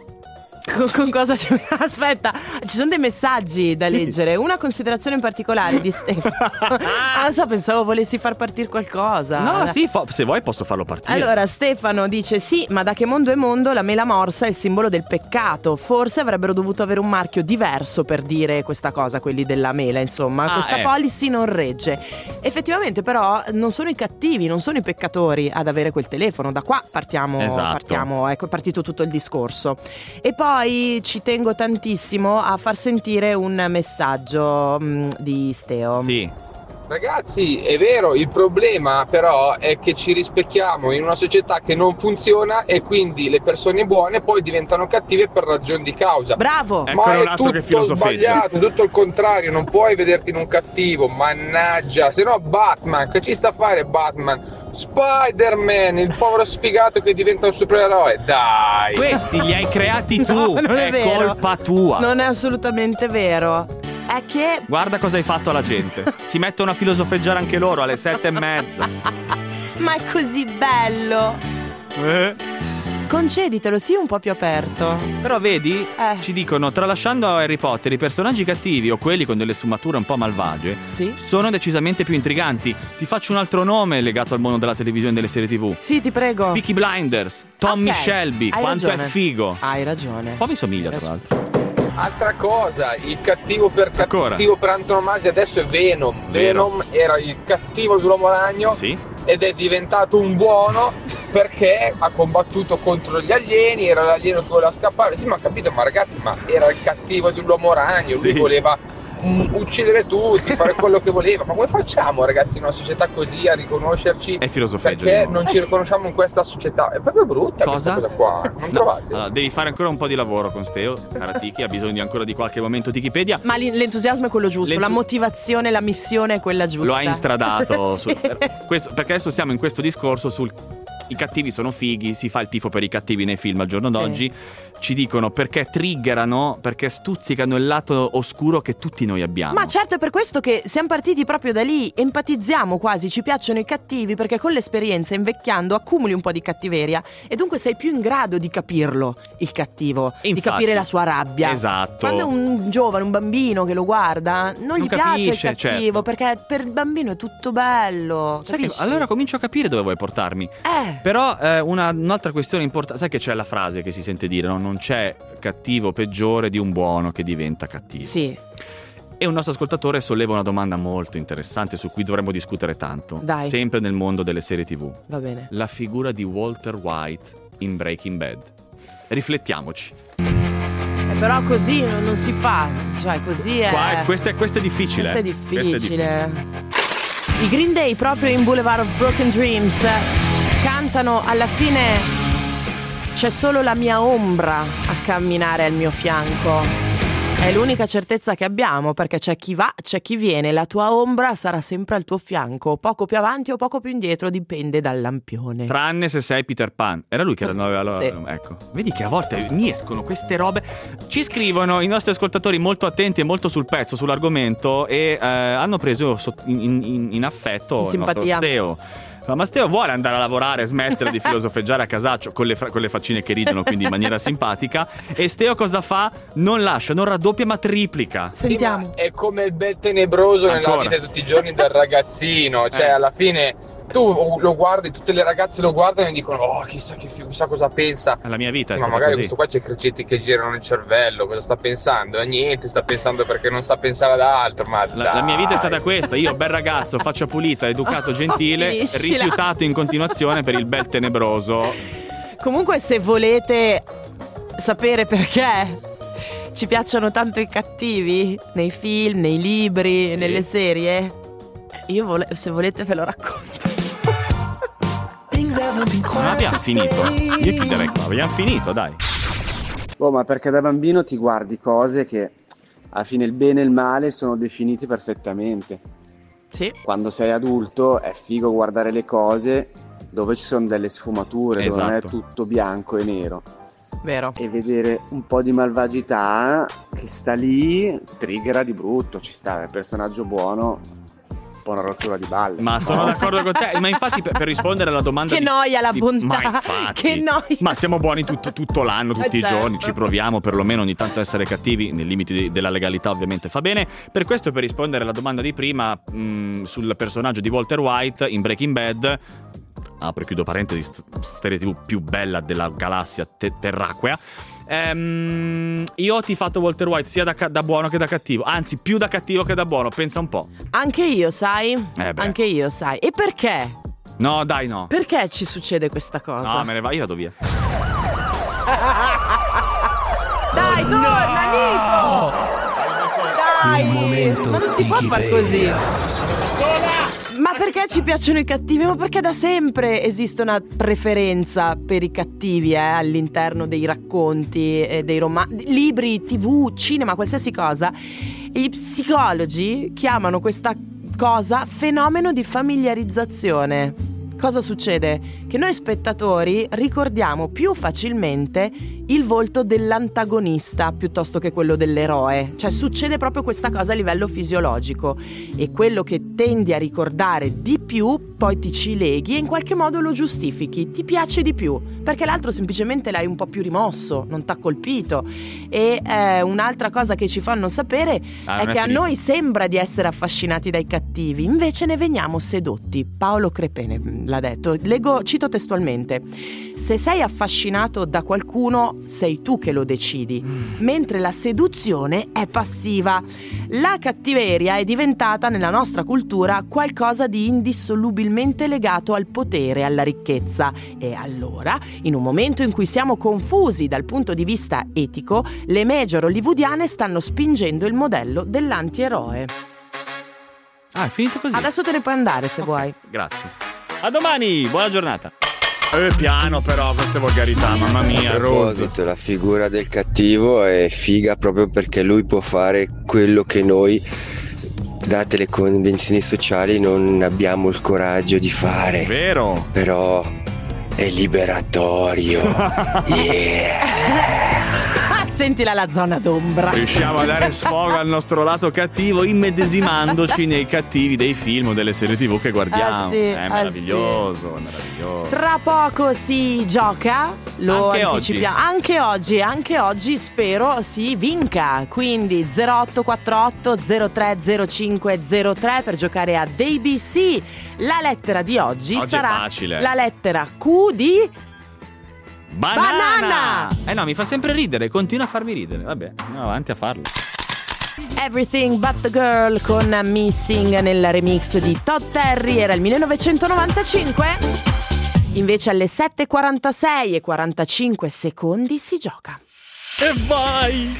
Con, con cosa c'è? Aspetta, ci sono dei messaggi da leggere. Una considerazione in particolare di Stefano. Ah, non so, pensavo volessi far partire qualcosa. No, sì, fo- se vuoi posso farlo partire. Allora, Stefano dice: sì, ma da che mondo è mondo la mela morsa è il simbolo del peccato. Forse avrebbero dovuto avere un marchio diverso per dire questa cosa, quelli della mela, insomma. Ah, Questa eh. policy non regge. Effettivamente, però, non sono i cattivi, non sono i peccatori ad avere quel telefono. Da qua partiamo, Esatto. partiamo, ecco, è partito tutto il discorso. E poi ci tengo tantissimo a far sentire un messaggio mh, di Steo. Sì. Ragazzi, è vero, il problema però è che ci rispecchiamo in una società che non funziona e quindi le persone buone poi diventano cattive per ragion di causa. Bravo! Ecco, Ma è un è altro che tutto filosofeggia. sbagliato, tutto il contrario, non puoi vederti in un cattivo, mannaggia, se no Batman, che ci sta a fare Batman? Spider-Man, il povero sfigato che diventa un supereroe, dai! Questi li hai creati tu, No, non è è, vero. colpa tua. Non è assolutamente vero. È che Guarda cosa hai fatto alla gente. Si mettono a filosofeggiare anche loro alle sette e mezza. ma è così bello. Eh. Conceditelo, sii un po' più aperto. Però vedi, Eh. ci dicono, tralasciando a Harry Potter, i personaggi cattivi o quelli con delle sfumature un po' malvagie Sì? sono decisamente più intriganti. Ti faccio un altro nome legato al mondo della televisione e delle serie tivù. Sì, ti prego. Peaky Blinders, Tommy Ok, Shelby, hai quanto ragione. è figo. Hai ragione. Un po' mi somiglia tra l'altro. Altra cosa, il cattivo per Ancora? cattivo per antonomasia adesso è Venom. Vero. Venom era il cattivo dell'uomo ragno Sì. ed è diventato un buono perché ha combattuto contro gli alieni, era l'alieno che voleva scappare. Sì, ma ho capito, ma ragazzi, ma era il cattivo dell'uomo ragno, lui Sì. voleva um, uccidere tutti, fare quello che voleva. Ma come facciamo, ragazzi, in una società così a riconoscerci? È filosofeggio. Perché non ci riconosciamo in questa società? È proprio brutta cosa? questa cosa qua, non no. trovate? Allora, devi fare ancora un po' di lavoro con Steo, cara Tiki, ha bisogno di ancora di qualche momento Wikipedia. Ma l'entusiasmo è quello giusto, L'entu- la motivazione, la missione è quella giusta. Lo ha instradato sul, questo, perché adesso siamo in questo discorso sul i cattivi sono fighi, si fa il tifo per i cattivi nei film al giorno d'oggi. Sì. Ci dicono perché triggerano, perché stuzzicano il lato oscuro che tutti noi abbiamo. Ma certo, è per questo che siamo partiti proprio da lì. Empatizziamo quasi, ci piacciono i cattivi, perché con l'esperienza, invecchiando, accumuli un po' di cattiveria e dunque sei più in grado di capirlo, il cattivo, infatti, di capire la sua rabbia. Esatto. Quando è un giovane, un bambino che lo guarda, non, non gli capisce, piace il cattivo, certo. Perché per il bambino è tutto bello. Sai che, allora comincio a capire dove vuoi portarmi. Eh Però eh, una, un'altra questione importante, sai che c'è la frase che si sente dire, no? Non c'è cattivo peggiore di un buono che diventa cattivo. Sì. E un nostro ascoltatore solleva una domanda molto interessante su cui dovremmo discutere tanto. Dai. Sempre nel mondo delle serie tivù. Va bene. La figura di Walter White in Breaking Bad. Riflettiamoci. Eh, però così non, non si fa. Cioè così è... Qua, questo, è questo è difficile. Questo è difficile. Questo è difficile. I Green Day, proprio in Boulevard of Broken Dreams, cantano alla fine: c'è solo la mia ombra a camminare al mio fianco. È l'unica certezza che abbiamo, perché c'è chi va, c'è chi viene. La tua ombra sarà sempre al tuo fianco, poco più avanti o poco più indietro, dipende dal lampione. Tranne se sei Peter Pan. Era lui che era aveva la... Sì. Ecco. Vedi che a volte mi escono queste robe. Ci scrivono i nostri ascoltatori molto attenti e molto sul pezzo sull'argomento e eh, hanno preso in, in, in affetto in il nostro simpatia. Steo. Ma Steo vuole andare a lavorare, smettere di filosofeggiare a casaccio con le, fra- con le faccine che ridono, quindi in maniera simpatica. E Steo cosa fa? Non lascia, non raddoppia, ma triplica. Sentiamo. Sì, è come il bel tenebroso Ancora. nella vita di tutti i giorni del ragazzino. Cioè, Eh. alla fine tu lo guardi, tutte le ragazze lo guardano e dicono: oh, chissà che figo, chissà cosa pensa. La mia vita è Ma stata magari così. questo qua c'è criceti che girano il cervello, cosa sta pensando? E niente, sta pensando perché non sa pensare ad altro. Ma La, la mia vita è stata dai. questa. Io, bel ragazzo, faccia pulita, educato, gentile, Finiscila. rifiutato in continuazione per il bel tenebroso. Comunque, se volete sapere perché ci piacciono tanto i cattivi nei film, nei libri, nelle serie, io vole- se volete ve lo racconto. Non abbiamo finito. Io chiuderei qua. Abbiamo finito, dai. Oh, ma perché da bambino ti guardi cose che alla fine il bene e il male sono definiti perfettamente. Sì. Quando sei adulto è figo guardare le cose dove ci sono delle sfumature, dove non è Esatto. tutto bianco e nero. Vero. E vedere un po' di malvagità che sta lì triggera di brutto, ci sta, il personaggio buono, un po' una rottura di balle. Ma sono d'accordo con te. Ma infatti, per, per rispondere alla domanda. Che di- noia la di- bontà. Ma infatti. Che noia. Ma siamo buoni tutto, tutto l'anno, tutti Eh, i certo. giorni. Ci proviamo perlomeno ogni tanto a essere cattivi, nei limiti di- della legalità, ovviamente fa bene. Per questo, per rispondere alla domanda di prima, mh, sul personaggio di Walter White in Breaking Bad. Apro e chiudo parentesi, st- serie tivù più bella della galassia te- terracquea. Ehm, io ho tifato Walter White sia da, ca- da buono che da cattivo. Anzi, più da cattivo che da buono. Pensa un po'. Anche io, sai? Eh beh. Anche io, sai. E perché? No, dai, no. Perché ci succede questa cosa? No, me ne va, io vado via. Dai, torna, Nico! Dai! Il momento Ma non si può far così. Wikipedia. Ma perché ci piacciono i cattivi? Ma perché da sempre esiste una preferenza per i cattivi eh, all'interno dei racconti, e dei romanzi, libri, tv, cinema, qualsiasi cosa. E gli psicologi chiamano questa cosa fenomeno di familiarizzazione. Cosa succede? Che noi spettatori ricordiamo più facilmente il volto dell'antagonista piuttosto che quello dell'eroe. Cioè succede proprio questa cosa a livello fisiologico. E quello che tendi a ricordare di più, poi ti ci leghi e in qualche modo lo giustifichi. Ti piace di più, perché l'altro semplicemente l'hai un po' più rimosso, non t'ha colpito. E eh, un'altra cosa che ci fanno sapere Ah, è non è che a finito. noi sembra di essere affascinati dai cattivi, invece ne veniamo sedotti. Paolo Crepene l'ha detto, leggo, cito testualmente: se sei affascinato da qualcuno sei tu che lo decidi, mentre la seduzione è passiva. La cattiveria è diventata nella nostra cultura qualcosa di indissolubilmente legato al potere e alla ricchezza. E allora, in un momento in cui siamo confusi dal punto di vista etico, le major hollywoodiane stanno spingendo il modello dell'antieroe. Ah, è finito così? Adesso te ne puoi andare se okay, vuoi. Grazie. A domani, buona giornata. Eh, piano però, queste volgarità, mamma mia. A proposito, la figura del cattivo è figa proprio perché lui può fare quello che noi, date le convenzioni sociali, non abbiamo il coraggio di fare. Vero. Però è liberatorio. Yeah. Sentila la zona d'ombra. Riusciamo a dare sfogo al nostro lato cattivo immedesimandoci nei cattivi dei film o delle serie tv che guardiamo. Ah, sì, è ah, meraviglioso, è meraviglioso. Tra poco si gioca, lo Anche anticipiamo. Anche oggi, anche oggi spero si vinca. Quindi zero otto quattro otto zero tre zero cinque zero tre per giocare a A B C. La lettera di oggi, Oggi è sarà facile. la lettera Q di Banana! Banana! Eh no, mi fa sempre ridere, continua a farmi ridere. Vabbè, andiamo avanti a farlo. Everything But the Girl con Missing nel remix di Todd Terry, era il millenovecentonovantacinque. Invece alle sette e quarantasei e quarantacinque secondi si gioca. E vai!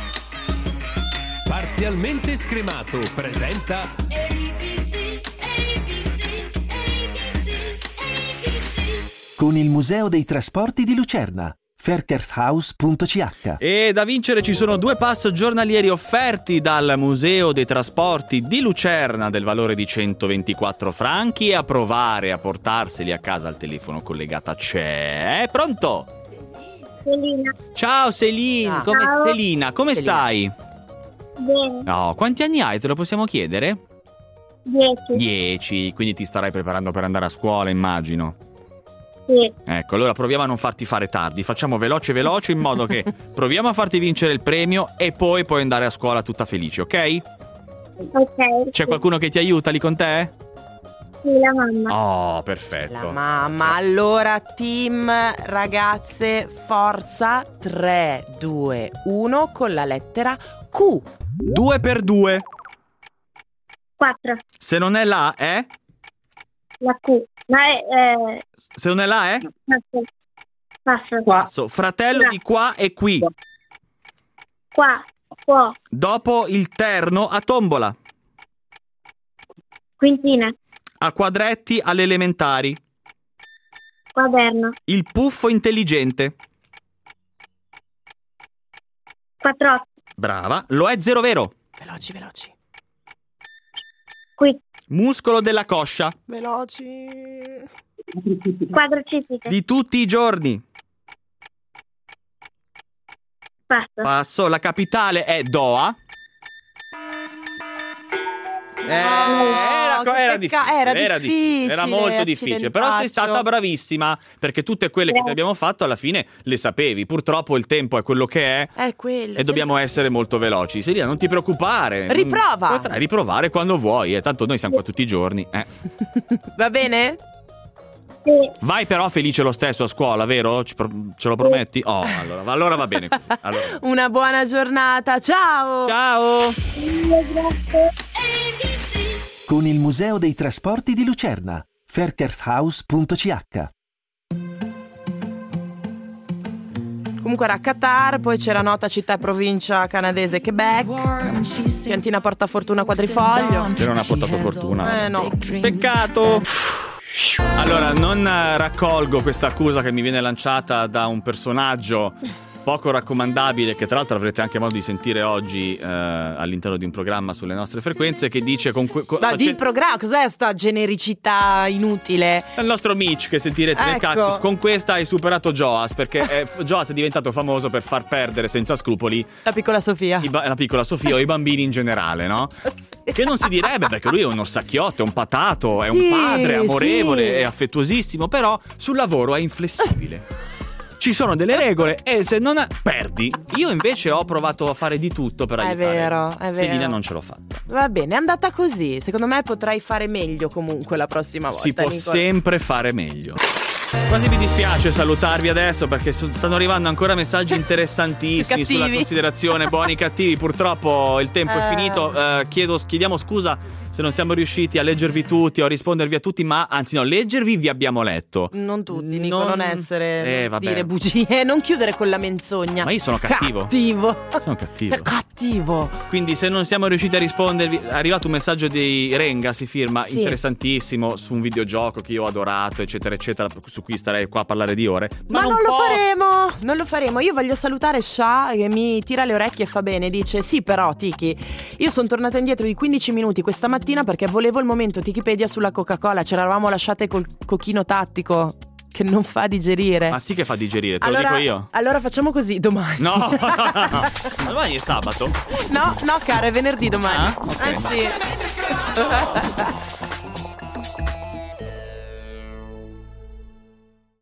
Parzialmente scremato presenta A B C, A B C, A B C, A B C. Con il Museo dei Trasporti di Lucerna. Ferkershaus punto c h. E da vincere ci sono due pass giornalieri offerti dal Museo dei Trasporti di Lucerna del valore di centoventiquattro franchi, e a provare a portarseli a casa al telefono collegata c'è. Pronto? Selina. Ciao Selina, come, Ciao. Selina, come Selina. stai? Bene. No, quanti anni hai? Te lo possiamo chiedere? Dieci. Dieci, quindi ti starai preparando per andare a scuola, immagino. Sì. Ecco, allora proviamo a non farti fare tardi, facciamo veloce veloce in modo che proviamo a farti vincere il premio e poi puoi andare a scuola tutta felice, ok? Ok. C'è qualcuno che ti aiuta lì con te? Sì, la mamma. Oh, perfetto. La mamma. Allora, team ragazze, forza. Tre, due, uno con la lettera Q. Due per due. Quattro. Se non è la, è? La Q. Ma è... Eh, Se non è la, è? passo. Passo. Passo. Fratello di qua e qui. Qua. Qua. Dopo il terno a tombola. Quintina. A quadretti alle elementari. Quaderno. Il puffo intelligente. Quattro. Brava. Lo è zero vero. Veloci, veloci. Qui. Muscolo della coscia. Veloci. Quadrocipite. Di tutti i giorni. Passo. Passo. La capitale è Doha. Eh, era, che era pecca- difficile, era era difficile, era molto difficile, però sei accidentaccio. stata bravissima, perché tutte quelle che ti abbiamo fatto alla fine le sapevi. Purtroppo il tempo è quello che è È quello. e dobbiamo essere molto veloci. Selina, non ti preoccupare. Riprova. Potrai riprovare quando vuoi, eh. Tanto noi siamo qua tutti i giorni. Eh. Va bene? Sì. Vai però felice lo stesso a scuola, vero? Ci pro- ce lo prometti? Oh, allora, allora va bene così. Allora. Una buona giornata. Ciao. Ciao. Grazie. Con il Museo dei Trasporti di Lucerna. Ferkershaus punto c h. Comunque era Qatar, poi c'era nota città e provincia canadese Quebec, piantina portafortuna quadrifoglio. Che non ha portato fortuna. Eh no. Peccato. Allora, non eh, raccolgo questa accusa che mi viene lanciata da un personaggio poco raccomandabile, che tra l'altro avrete anche modo di sentire oggi eh, all'interno di un programma sulle nostre frequenze, che dice con, que- con Ma di il programma, cos'è sta genericità inutile? È il nostro Mitch che sentirete nel Ecco. cactus. Con questa hai superato Joas, perché è, Joas è diventato famoso per far perdere senza scrupoli La piccola Sofia. i ba- la piccola Sofia o i bambini in generale, no? Che non si direbbe, perché lui è un orsacchiotto, è un patato, è Sì, un padre amorevole, sì. è affettuosissimo, però sul lavoro è inflessibile. Ci sono delle regole e se non ha, perdi. Io invece ho provato a fare di tutto per È aiutare. vero, è vero. Selina non ce l'ho fatta. Va bene, è andata così. Secondo me potrai fare meglio comunque la prossima volta. Si può Nicola. sempre fare meglio. Quasi mi dispiace salutarvi adesso perché su- stanno arrivando ancora messaggi interessantissimi Cattivi. sulla considerazione buoni cattivi. Purtroppo il tempo è Eh. finito. Eh, chiedo, chiediamo scusa se non siamo riusciti a leggervi tutti o a rispondervi a tutti, ma anzi no, leggervi vi abbiamo letto. Non tutti, Nico, non, Non- essere Eh, vabbè. dire bugie, non chiudere con la menzogna. Ma io sono cattivo. Cattivo. Sono cattivo. Cattivo. Quindi se non siamo riusciti a rispondervi, è arrivato un messaggio di Renga, si firma, Sì. interessantissimo, su un videogioco che io ho adorato, eccetera, eccetera, su cui starei qua a parlare di ore. Ma, non, non lo posso- faremo, non lo faremo. Io voglio salutare Sha che mi tira le orecchie e fa bene. Dice: sì, però, Tiki, io sono tornata indietro di quindici minuti questa mattina perché volevo il momento Wikipedia sulla Coca-Cola. Ce l'eravamo lasciate col cochino tattico che non fa digerire. Ma sì che fa digerire, te allora, lo dico io. allora facciamo così domani. No, ma domani è sabato. No, no, cara, è venerdì domani. Ah, ok. Eh sì.